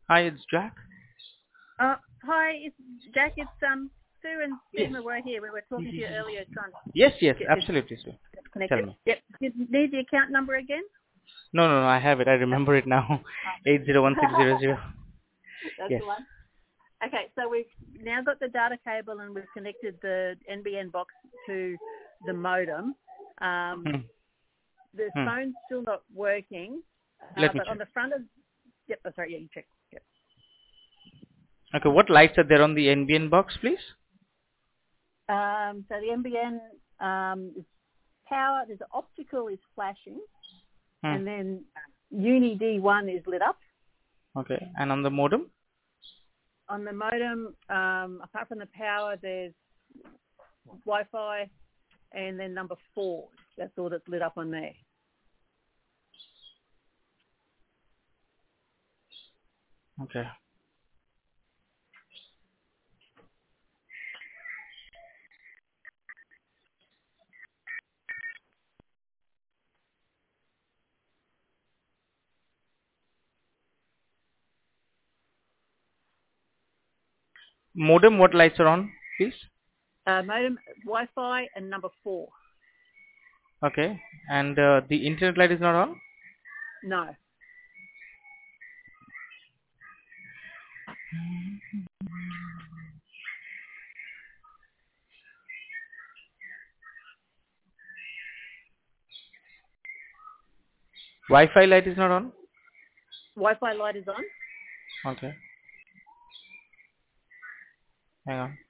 Hi, it's Jack. Hi, it's Jack. It's Sue and Yes. Stephen were here. We were talking to you earlier, trying to Yes, get this absolutely, sir. Tell connected. me. Yep. You need the account number again? No, I have it. I remember it now. 801600. That's Yes. the one. Okay, so we've now got the data cable and we've connected the NBN box to the modem. Hmm. The Hmm. phone's still not working, Let me but on check. the front of you check. Yep. Okay, what lights are there on the NBN box, please? So the NBN is power. There's optical is flashing, Hmm. and then Uni D1 is lit up. Okay, and on the modem? On the modem, apart from the power, there's Wi-Fi, and then number 4. That's all that's lit up on there. Okay. Modem, what lights are on, please? Modem, Wi-Fi, and number 4. Okay, and the internet light is not on? No. Wi-Fi light is not on? Wi-Fi light is on. Okay, hang on.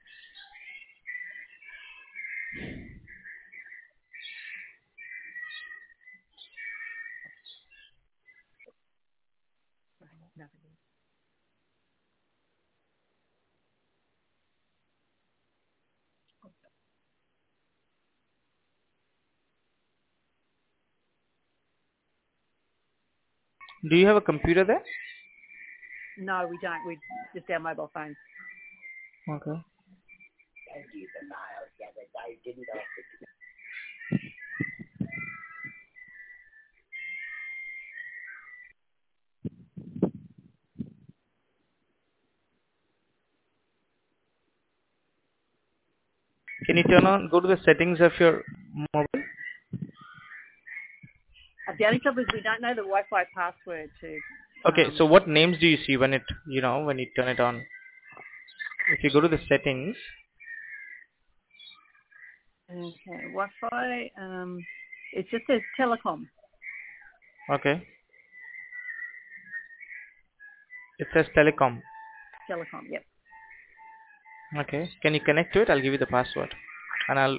Do you have a computer there? No, we don't. We just our mobile phones. Okay. Can you go to the settings of your mobile? The only trouble is we don't know the Wi-Fi password to. Okay, so what names do you see when when you turn it on? If you go to the settings, Okay, Wi-Fi. It just says telecom. okay, it says telecom. Telecom. Yep. Okay, can you connect to it? I'll give you the password, and I'll.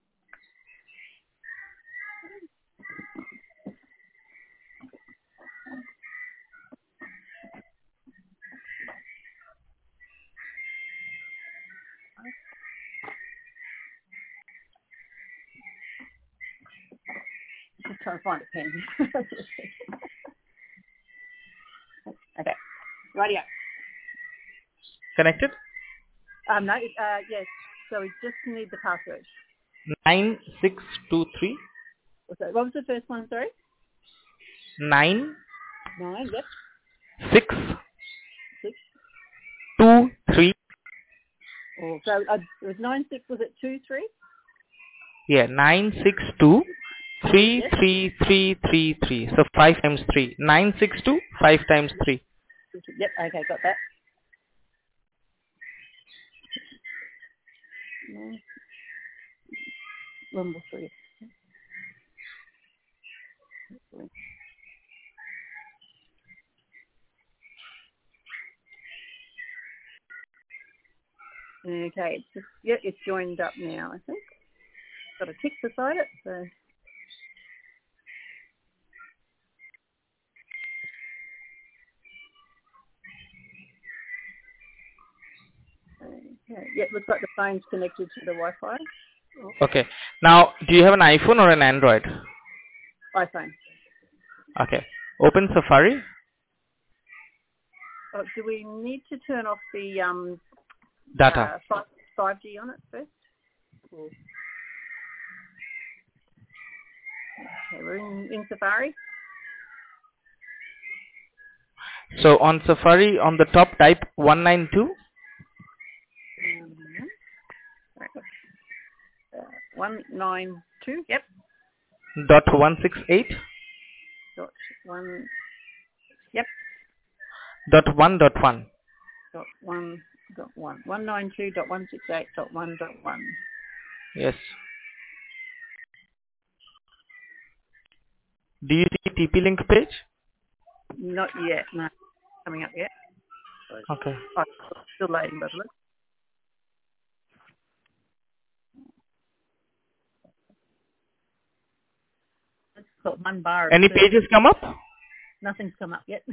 Just trying to find a pen. Okay. Radio. Connected. No. Yes. So we just need the password. 9623 So what was the first one? Sorry. 9 9. Yep. 6 6. 2 3. Oh, so it was 9 6. Was it 2 3? Yeah, 962 3 Yes. 3 3 3 3. So 5 times 3. 962 5 times 3. Yep. Okay, got that. Number 3. Okay, it's joined up now, I think. Got a tick beside it, so. Okay, yep, looks like the phone's connected to the Wi-Fi. Okay. Now, do you have an iPhone or an Android? iPhone. Okay. Open Safari. Oh, do we need to turn off the Data. 5G on it first? Okay, we're in Safari. So on Safari, on the top, type 192 Right. 192. Yep. dot 168 Dot one. Yep. dot 1 dot 1. Dot one. Dot one. 192.168.1.1. Yes. Do you see TP link page? Not yet. No. Coming up yet. Okay. Oh, still loading, by the way. It's got one bar. Any pages come up? Nothing's come up yet.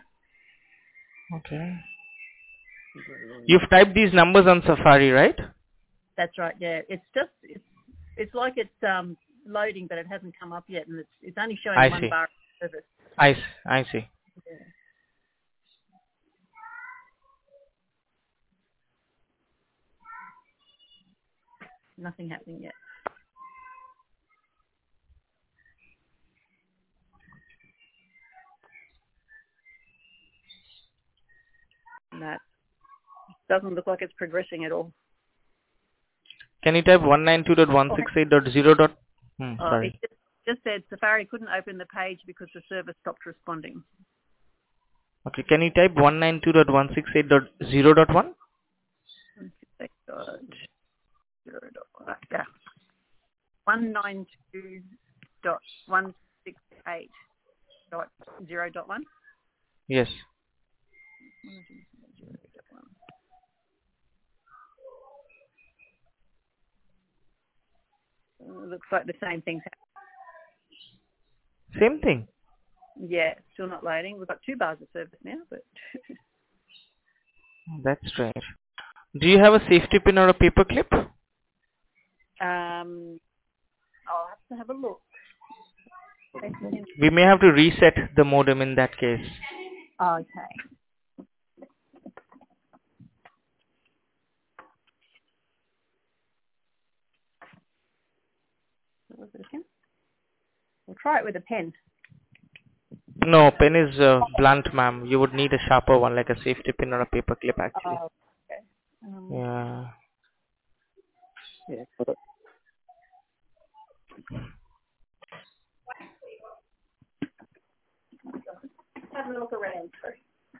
Okay. You've typed these numbers on Safari, right? That's right. Yeah. It's like it's loading, but it hasn't come up yet, and it's only showing I one see. bar of service. I see. Yeah. Nothing happening yet. That doesn't look like it's progressing at all. Can you type 192.168.0. It Sorry. just said Safari couldn't open the page because the server stopped responding. Okay. Can you type 192.168.0.1? Yeah. 192.168.0.1. Yes. Looks like the same thing's happening. Same thing. Yeah, still not loading. We've got 2 bars of service now, but That's strange. Do you have a safety pin or a paper clip? I'll have to have a look. We may have to reset the modem in that case. Okay. What was it again? We'll try it with a pen. No, pen is blunt, ma'am. You would need a sharper one, like a safety pin or a paper clip, actually. Oh, okay. Yeah. Yeah. Have a look around first.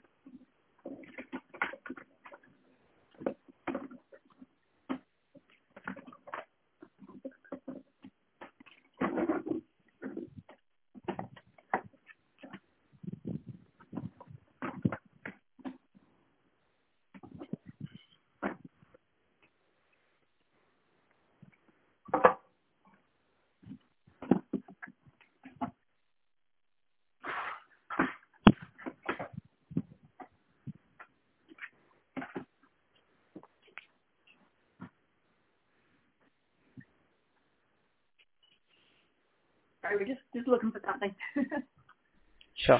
Sorry, we're just looking for something. Sure.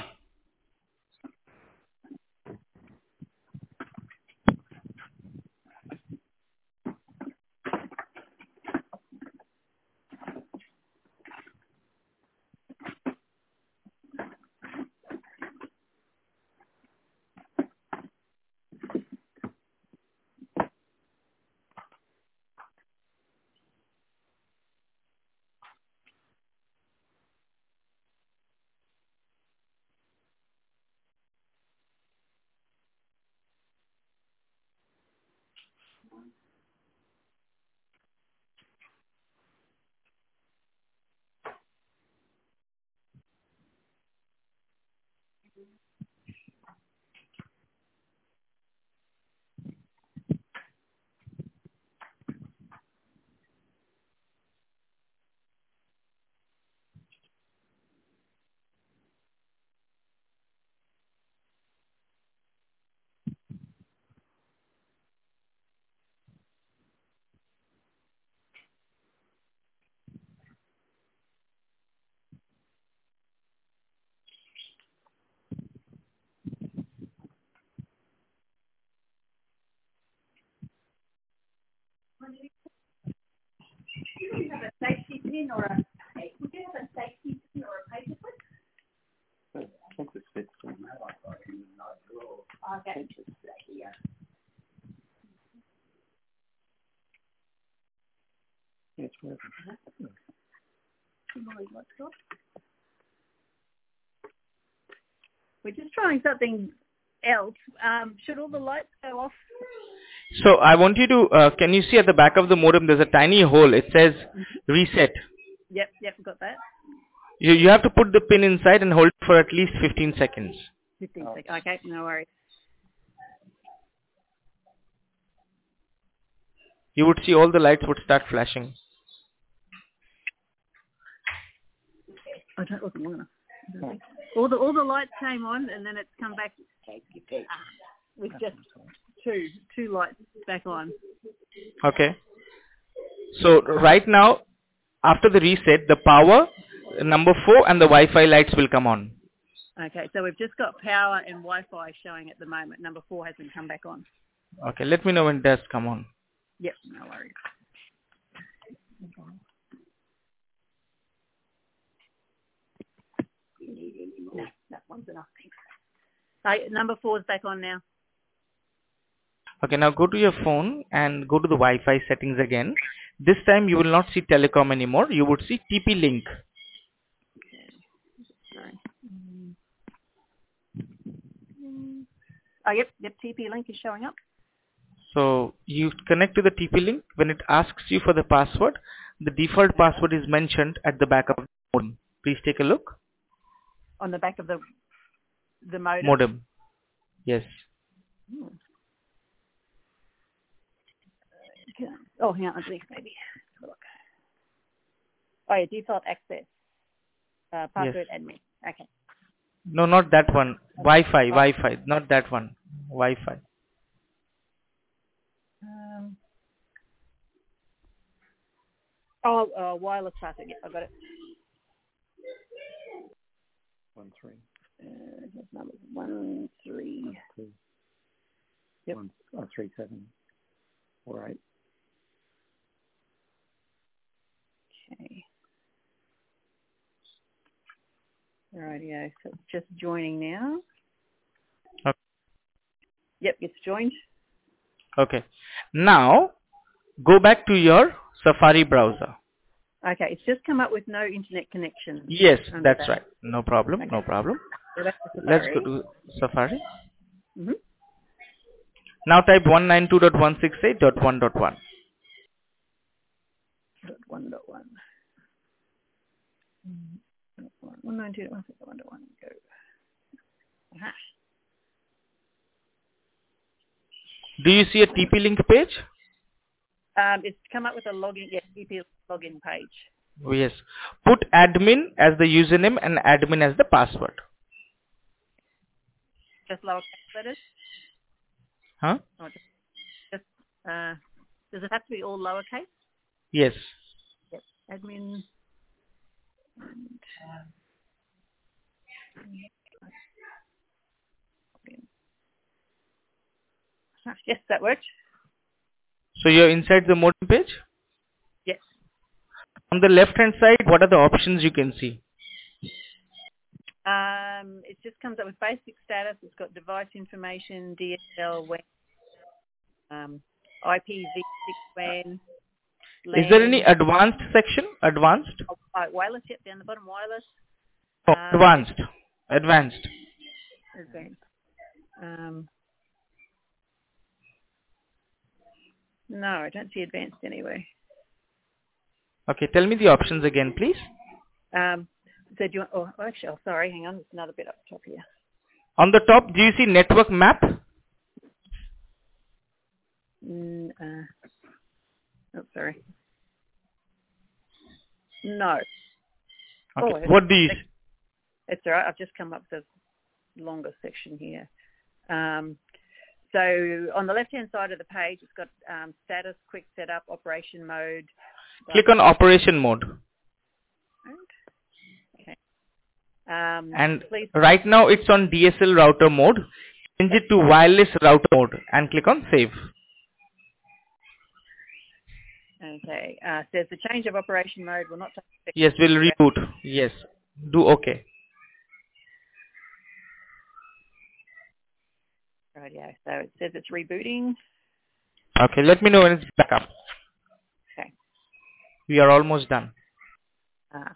Do you have a safety pin or a paper clip? I think the fits in. Okay. We're just trying something else. Should all the lights go off? So I want you to, can you see at the back of the modem there's a tiny hole. It says reset. Yep, got that. You have to put the pin inside and hold it for at least 15 seconds. 15 seconds. Okay, no worries. You would see all the lights would start flashing. I don't look long enough. All the lights came on and then it's come back with just two lights back on. Okay. So right now, after the reset, the power, number 4 and the Wi-Fi lights will come on. Okay, so we've just got power and Wi-Fi showing at the moment. Number 4 hasn't come back on. Okay, let me know when it does come on. Yep, no worries. No, that one's enough, thanks. Number 4 is back on now. Okay, now go to your phone and go to the Wi-Fi settings again. This time you will not see telecom anymore. You would see TP-Link. Sorry. Oh, yep, TP-Link is showing up. So you connect to the TP-Link. When it asks you for the password, the default password is mentioned at the back of the modem. Please take a look. On the back of the modem? Modem. Yes. Okay. Oh, hang on, maybe. Look. Oh, yeah, default access. Password admin. Okay. No, not that one. Wi-Fi, not that one. Wi-Fi. Wireless password. Yeah, I got it. 13. Number 13. Yep. 37. All right. Okay. Rightio. So it's just joining now. Okay. Yep, it's joined. Okay. Now, go back to your Safari browser. Okay, it's just come up with no internet connection. Yes, that's right. No problem, Okay. no problem. So that's Let's go to Safari. Mm-hmm. Now type 192.168.1.1. 1.1. 192.168.1.1. Go. Aha. Do you see a TP-Link page? It's come up with a login, TP login page. Yes. Put admin as the username and admin as the password. Just lowercase letters? Huh? Or just does it have to be all lowercase? Yes. Yep. Admin. And, yes, that worked. So you're inside the modem page? Yes. On the left hand side, what are the options you can see? It just comes up with basic status. It's got device information, DSL, WAN, IPv6 WAN. Is there any advanced section? Advanced? Wireless, yep, down the bottom, wireless. Oh, advanced. Advanced. No, I don't see advanced anywhere. Okay, tell me the options again, please. So do you want, sorry, hang on, there's another bit up top here. On the top, do you see network map? Sorry. No. Okay. What do you see? It's all right. I've just come up with a longer section here. So on the left-hand side of the page, it's got status, quick setup, operation mode. Click on operation mode. Okay. And right now it's on DSL router mode. Change it to wireless router mode and click on save. Okay. Says the change of operation mode will not take effect. Yes, we'll reboot. Yes. Do okay. Rightio. So it says it's rebooting. Okay, let me know when it's back up. Okay. We are almost done. Ah.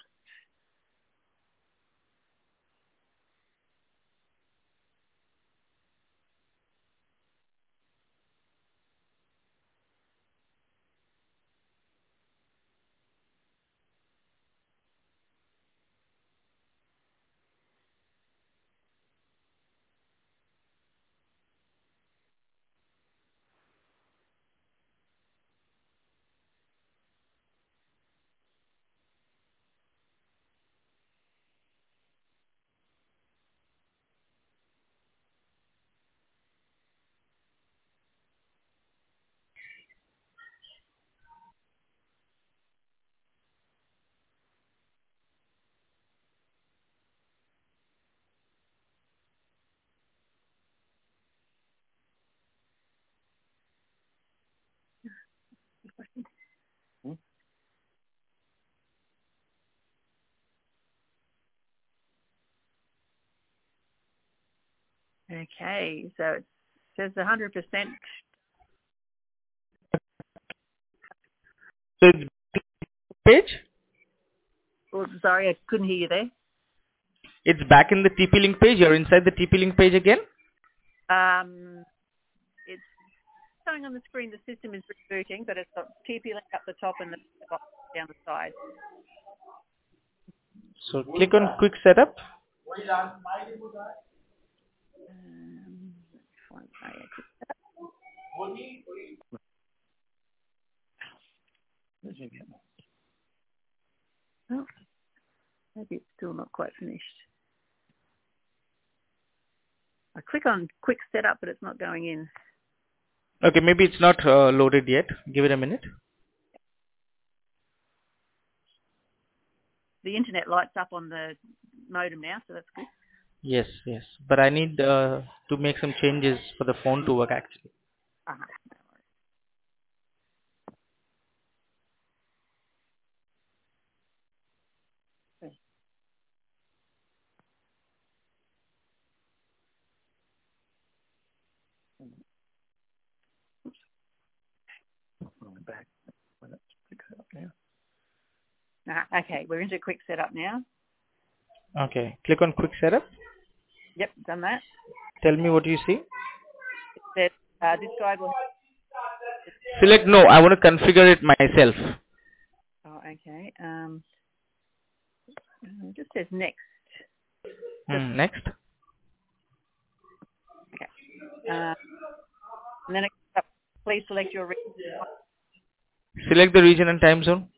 Okay. So it says 100%. So it's page. Oh, sorry, I couldn't hear you there. It's back in the TP-Link page. You're inside the TP-Link page again. It's showing on the screen the system is rebooting, but it's got TP-Link up the top and the box down the side. So click on Quick Setup. Oh, maybe it's still not quite finished. I click on Quick Setup, but it's not going in. Okay, maybe it's not loaded yet. Give it a minute. The internet lights up on the modem now, so that's good. Yes, yes. But I need to make some changes for the phone to work actually. Uh-huh. Going back when it's fixed up now. Okay, we're into Quick Setup now. Okay, click on Quick Setup. Yep, done that. Tell me what you see. It says this guide will... Select no. I want to configure it myself. Oh, okay. It just says next. Next. Okay. And then it comes up, please select your region. Select the region and time zone.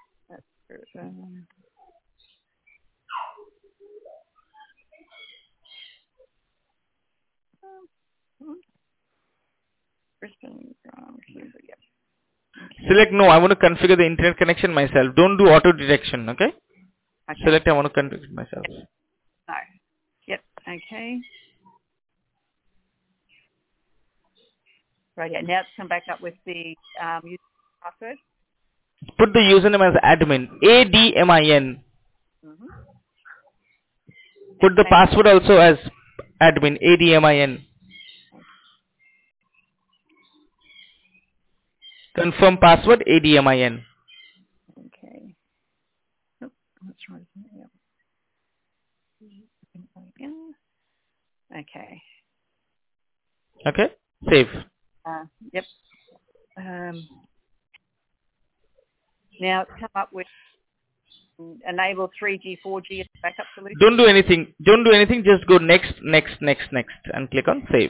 Brisbane, yep. Select no. I want to configure the internet connection myself. Don't do auto detection. Okay. Okay. Select I want to configure it myself. No. Yep. Okay. Right. Yeah. Now it's come back up with the user password. Put the username as admin. ADMIN. Mm-hmm. Put the password also as admin. ADMIN. Confirm password ADMIN. Okay. Oh, that's right. Yep. Okay. Okay. Save. Yep. Now it's come up with enable 3G, 4G as backup solution. Don't do anything. Don't do anything. Just go next, next, next, next, and click on save.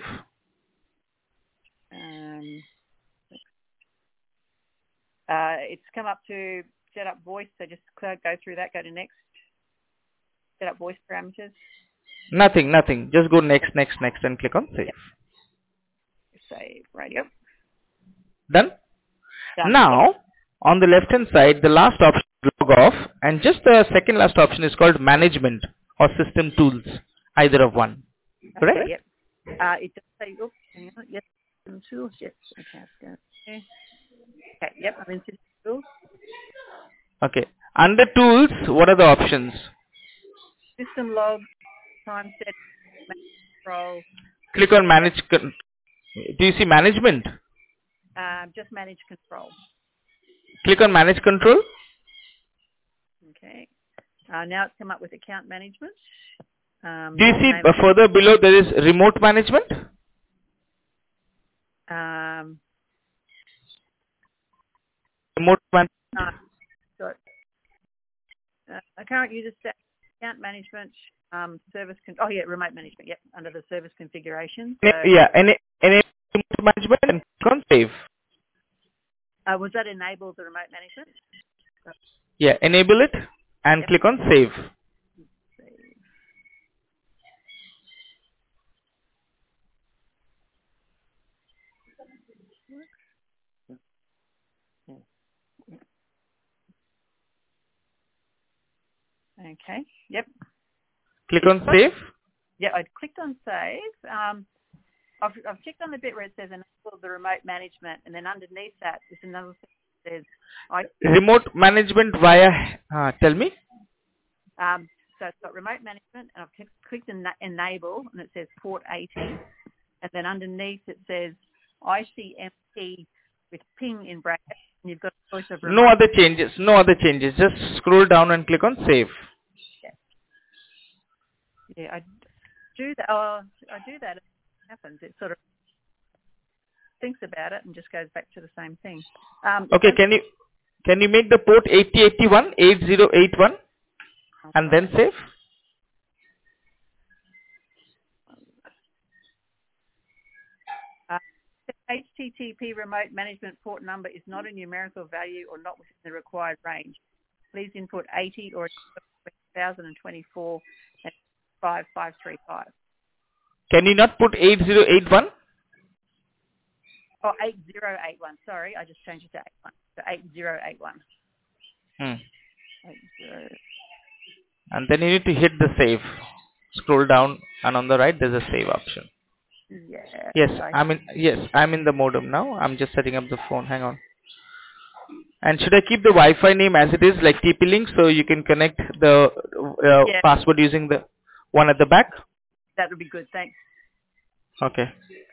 It's come up to set up voice, so just go through that, go to next. Set up voice parameters. Nothing, nothing. Just go next, next, next, and click on save. Yep. Save radio. Done? Done. Now, on the left hand side, the last option is log off, and just the second last option is called management or system tools, either of one. Correct? Okay, yep. It does say, oops, hang on, yes, system tools, yes. Okay, let's go there. Okay, yep, I'm in system tools. Okay. Under tools, what are the options? System log, time set, manage control. Click on manage Do you see management? Just manage control. Click on manage control. Okay. Now it's come up with account management. Do you see further below there is remote management? Remote management. Current user stat, account management, service. Remote management. Yep, under the service configuration. So, Yeah, enable remote management and click on save. was that enable the remote management? Yeah, enable it and click on save. Okay. Yep. Click on save. Yeah, I clicked on save. I've clicked on the bit where it says enable the remote management, and then underneath that is another thing that says remote management via. Tell me. So it's got remote management, and I've clicked enable, and it says port 80, and then underneath it says ICMP with ping in brackets, and you've got a choice of remote. No other changes. No other changes. Just scroll down and click on save. Yeah, I do that. Oh, I do that. It happens. It sort of thinks about it and just goes back to the same thing. Okay, can you make the port 8081 and then save? HTTP remote management port number is not a numerical value or not within the required range. Please input 80 or 1024 and 5535. Can you not put 8081? Oh, 8081. Sorry, I just changed it to 81. So 8081. 80. And then you need to hit the save. Scroll down, and on the right there's a save option. Yeah. Yes, I'm in the modem now. I'm just setting up the phone. Hang on. And should I keep the Wi-Fi name as it is, like TP-Link, so you can connect the password using the one at the back? That would be good. Thanks. Okay.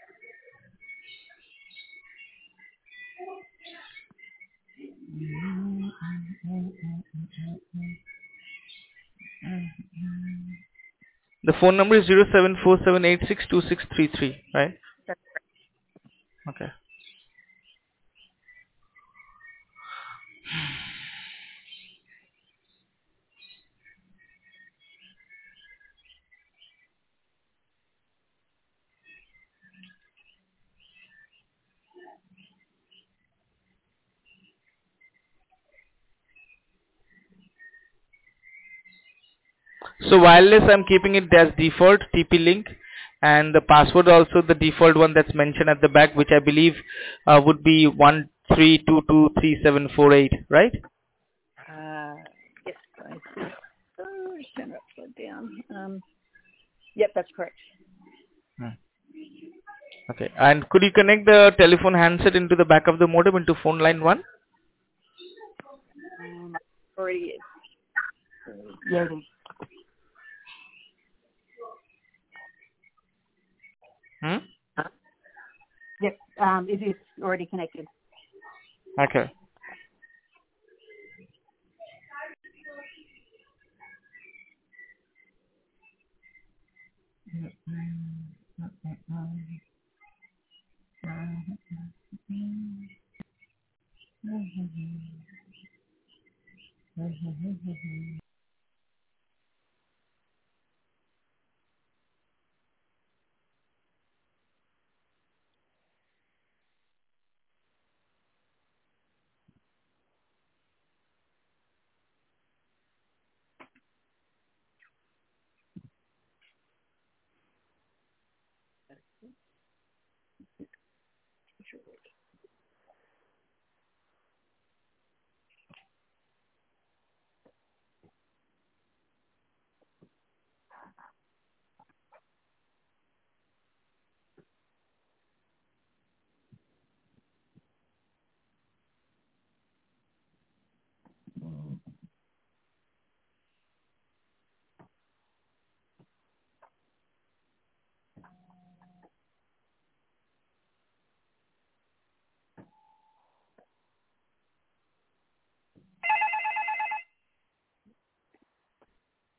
The phone number is 0747862633, right? That's Okay. So wireless, I'm keeping it as default TP-Link, and the password also the default one that's mentioned at the back, which I believe would be 13223748, right? Yes, I see. Oh, turn it upside down. Yep, that's correct. Okay. And could you connect the telephone handset into the back of the modem into phone line 1? Already is. Yeah, it is. Yep, it is already connected. Okay.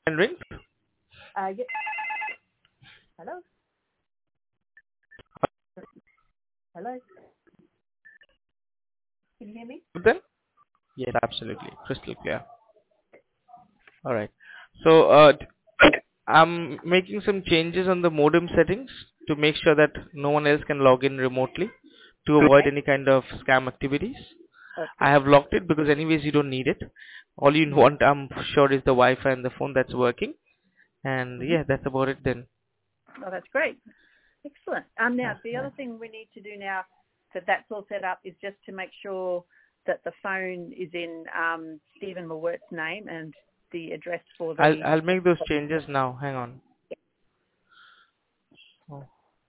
And ring. Yes. Hello. Hello. Can you hear me? Then? Yes, absolutely. Crystal clear. All right. So I'm making some changes on the modem settings to make sure that no one else can log in remotely to avoid any kind of scam activities. Okay. I have locked it because anyways you don't need it. All you want, I'm sure, is the Wi-Fi and the phone that's working. And yeah, that's about it then. Oh, that's great. Excellent. Now, the other thing we need to do now that that's all set up is just to make sure that the phone is in Stephen Mawert's name and the address for the... I'll make those changes now. Hang on. Oh.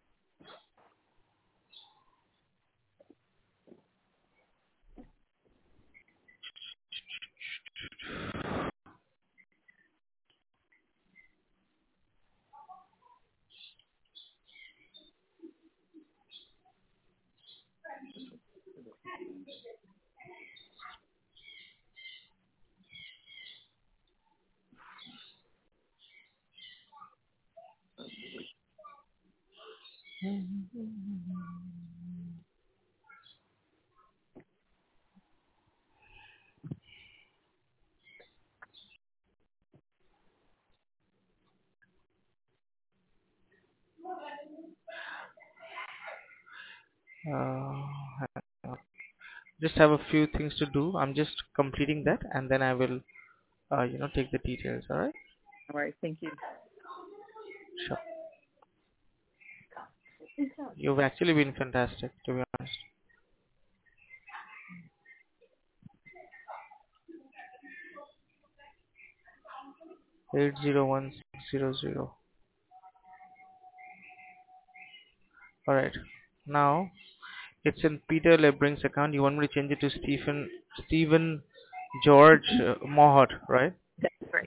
Just have a few things to do. I'm just completing that and then I will, take the details. All right? No worries. Thank you. Sure. You've actually been fantastic, to be honest. Eight 801600. All right. Now it's in Peter Lebring's account. You want me to change it to Stephen George Mohot, right? That's great.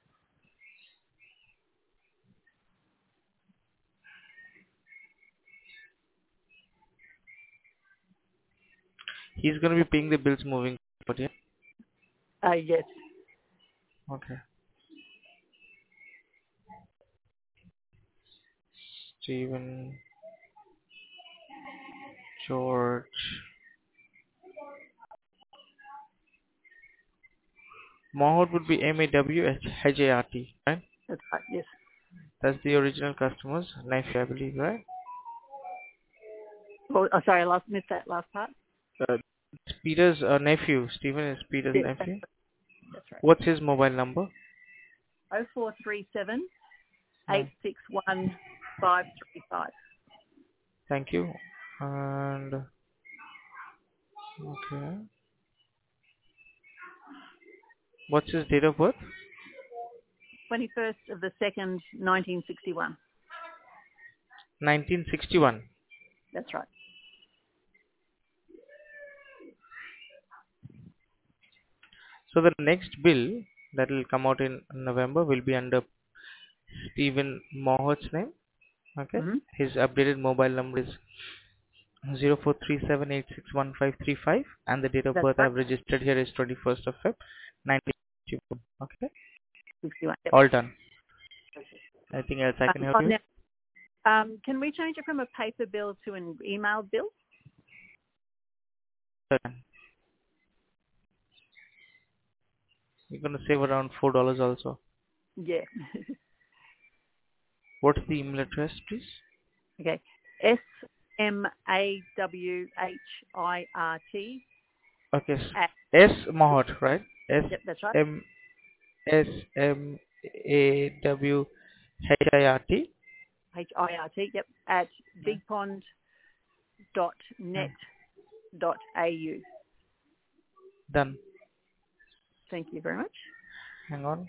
He's going to be paying the bills moving forward, yeah? Yes. Okay. Stephen George Mohot would be Mawhart, right? That's right. Yes. That's the original customer's knife, I believe, right? Oh, sorry, I missed that last part. It's Peter's nephew. Stephen is Peter's Yes, nephew. that's right. What's his mobile number? 0437 Hmm. 861 535. Thank you. And okay. What's his date of birth? 21st of the 2nd, 1961. 1961. That's right. So the next bill that will come out in November will be under Stephen Mohot's name. Okay. Mm-hmm. His updated mobile number is 0437861535 and the date of That's birth right. I've registered here is 21st of Feb 1961. Okay. 61. Yep. All done. Anything else I can help you with? Now, can we change it from a paper bill to an email bill? You're going to save around $4 also. Yeah. What's the email address, please? Okay. SMAWHIRT. Okay. S Mahot, right? Yep, that's right. SMAWHIRT. HIRT. Yep. At bigpond.net.au. Done. Thank you very much. Hang on.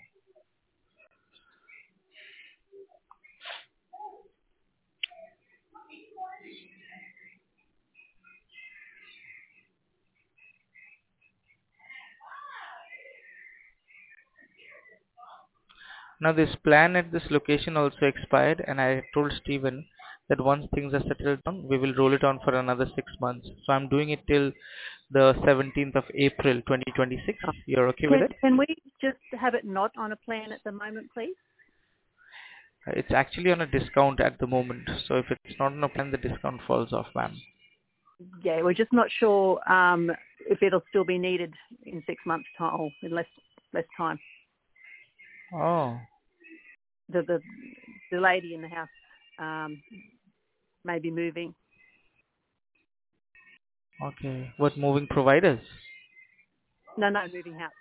Now this plan at this location also expired and I told Stephen that once things are settled down, we will roll it on for another 6 months. So I'm doing it till the 17th of April 2026. You're okay with it? Can we just have it not on a plan at the moment, please? It's actually on a discount at the moment. So if it's not on a plan, the discount falls off, ma'am. Yeah, we're just not sure if it'll still be needed in 6 months' time or in less time. Oh, The lady in the house may be moving. okay. What, moving providers? No, moving house.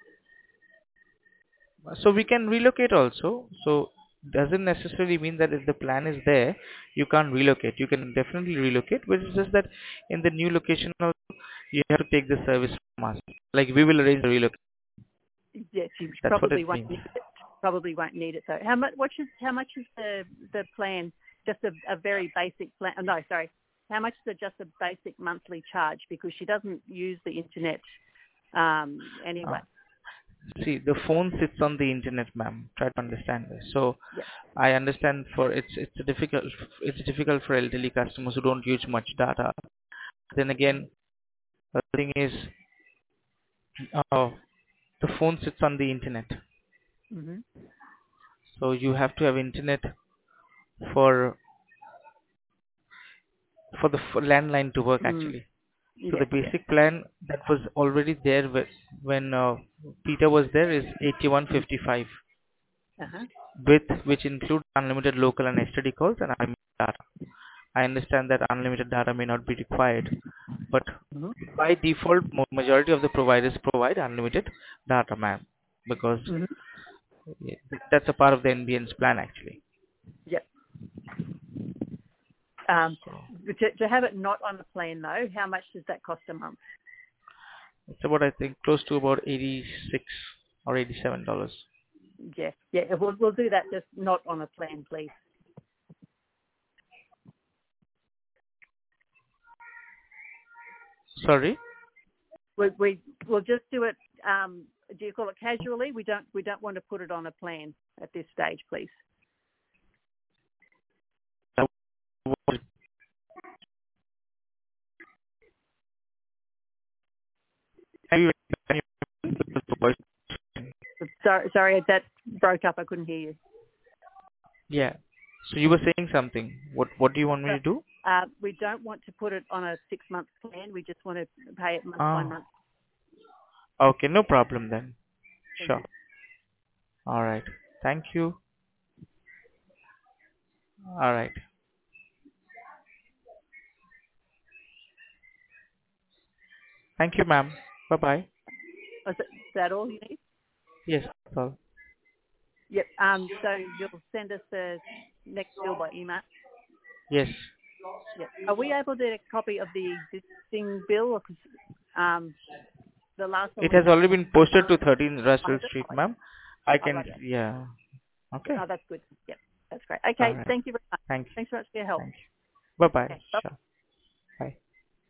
So we can relocate also. So doesn't necessarily mean that if the plan is there, you can't relocate. You can definitely relocate, but it's just that in the new location also, you have to take the service from us. Like we will arrange the relocation. Yes, you That's what probably it won't means. need it. Probably won't need it though. How much is the plan? Just a very basic plan. Oh, no, sorry. How much is it? Just a basic monthly charge because she doesn't use the internet anyway. See, the phone sits on the internet, ma'am. Try to understand this. So Yes. I understand for it's difficult for elderly customers who don't use much data. Then again, the thing is, uh, the phone sits on the internet. Mm-hmm. So you have to have internet for for landline to work actually. So the Yes. basic plan that was already there when Peter was there is 8155, Uh-huh. with which includes unlimited local and STD calls and unlimited data. I understand that unlimited data may not be required, but Mm-hmm. by default, majority of the providers provide unlimited data, ma'am, because Mm-hmm. yeah, that's a part of the NBN's plan actually. Yep. So To have it not on the plan though, how much does that cost a month? it's about, I think, close to about 86 or $87. Yeah. We'll do that. Just not on a plan, please. Sorry. We'll just do it. Do you call it casually? We don't want to put it on a plan at this stage, please. Sorry, that broke up. I couldn't hear you. Yeah. So you were saying something. What do you want me to do? We don't want to put it on a 6-month plan. We just want to pay it month by Oh, month. okay. No problem then. Thank Sure. you. All right. Thank you. All right. Thank you, ma'am. Bye-bye. Is that all you need? Yes, that's all. Yep. So you'll send us the next bill by email. Yes. Yep. Are we able to get a copy of the existing bill? Because the last one It we has had. already been posted to 13 Russell Oh, Street, ma'am. I can, right. Yeah. yeah. Okay. Oh, that's good. Yep. That's great. All Okay. right. Thank you very much. Thank you. Thanks so much for your help. Thank you. Bye-bye. Okay. Bye. Sure. Bye.